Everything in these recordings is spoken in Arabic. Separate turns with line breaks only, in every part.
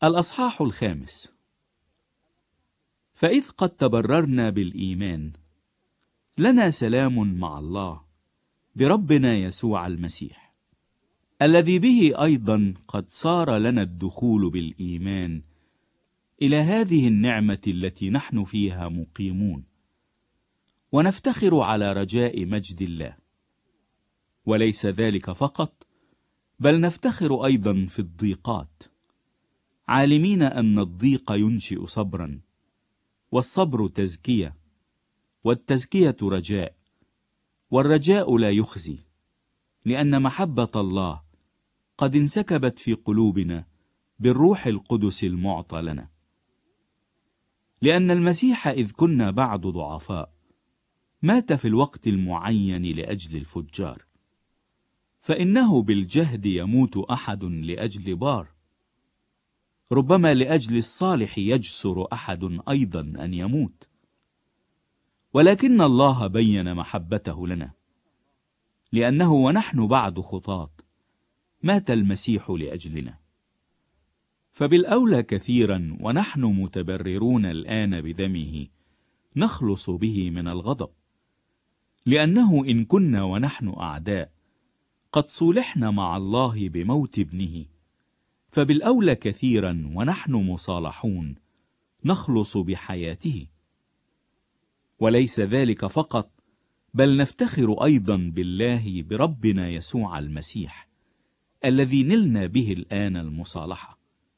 الأصحاح 5. فإذ قد تبررنا بالإيمان لنا سلام مع الله بربنا يسوع المسيح، الذي به أيضا قد صار لنا الدخول بالإيمان إلى هذه النعمة التي نحن فيها مقيمون، ونفتخر على رجاء مجد الله. وليس ذلك فقط، بل نفتخر أيضا في الضيقات، عالمين أن الضيق ينشئ صبرا، والصبر تزكية، والتزكية رجاء، والرجاء لا يخزي، لأن محبة الله قد انسكبت في قلوبنا بالروح القدس المعطى لنا. لأن المسيح إذ كنا بعد ضعفاء مات في الوقت المعين لأجل الفجار، فإنه بالجهد يموت أحد لأجل بار، ربما لأجل الصالح يجسر أحد أيضا أن يموت. ولكن الله بين محبته لنا، لأنه ونحن بعد خطاة مات المسيح لأجلنا. فبالأولى كثيرا ونحن متبررون الآن بدمه نخلص به من الغضب، لأنه إن كنا ونحن أعداء قد صولحنا مع الله بموت ابنه، فبالأولى كثيرا ونحن مصالحون نخلص بحياته. وليس ذلك فقط، بل نفتخر أيضا بالله بربنا يسوع المسيح، الذي نلنا به الآن المصالحة.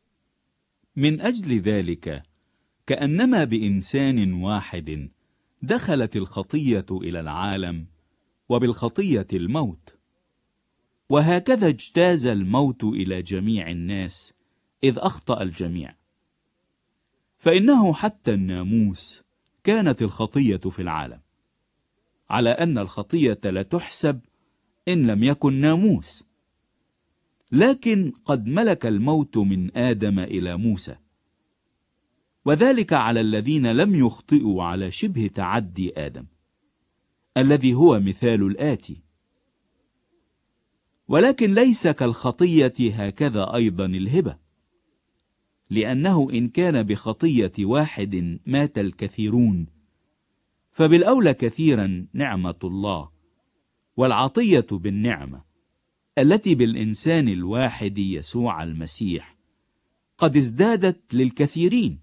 من أجل ذلك كأنما بإنسان واحد دخلت الخطية إلى العالم، وبالخطية الموت، وهكذا اجتاز الموت إلى جميع الناس إذ أخطأ الجميع. فإنه حتى الناموس كانت الخطية في العالم، على أن الخطية لا تحسب إن لم يكن ناموس، لكن قد ملك الموت من آدم إلى موسى، وذلك على الذين لم يخطئوا على شبه تعدي آدم، الذي هو مثال الآتي. ولكن ليس كالخطية هكذا أيضا الهبة، لأنه إن كان بخطية واحد مات الكثيرون، فبالأولى كثيرا نعمة الله والعطية بالنعمة التي بالإنسان الواحد يسوع المسيح قد ازدادت للكثيرين.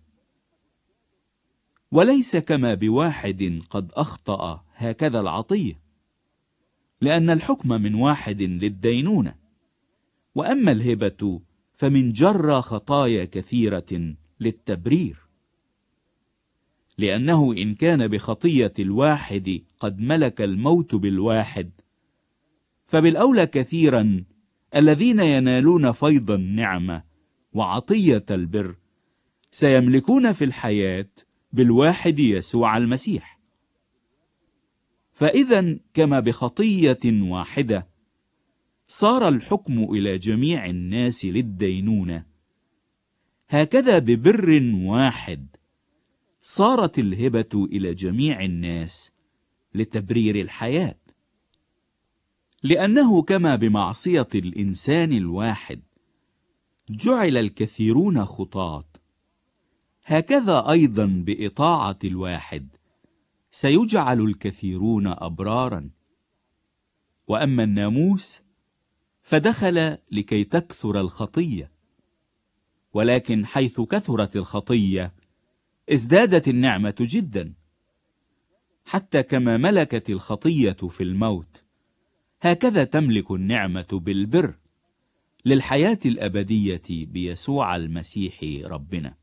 وليس كما بواحد قد أخطأ هكذا العطية، لأن الحكم من واحد للدينونة، وأما الهبة فمن جرى خطايا كثيرة للتبرير. لأنه إن كان بخطية الواحد قد ملك الموت بالواحد، فبالأولى كثيرا الذين ينالون فيض النعمة وعطية البر سيملكون في الحياة بالواحد يسوع المسيح. فإذا كما بخطية واحدة صار الحكم إلى جميع الناس للدينونة، هكذا ببر واحد صارت الهبة إلى جميع الناس لتبرير الحياة. لأنه كما بمعصية الإنسان الواحد جعل الكثيرون خطاة، هكذا أيضا بإطاعة الواحد سيجعل الكثيرون أبرارا. وأما الناموس فدخل لكي تكثر الخطية، ولكن حيث كثرت الخطية ازدادت النعمة جدا، حتى كما ملكت الخطية في الموت هكذا تملك النعمة بالبر للحياة الأبدية بيسوع المسيح ربنا.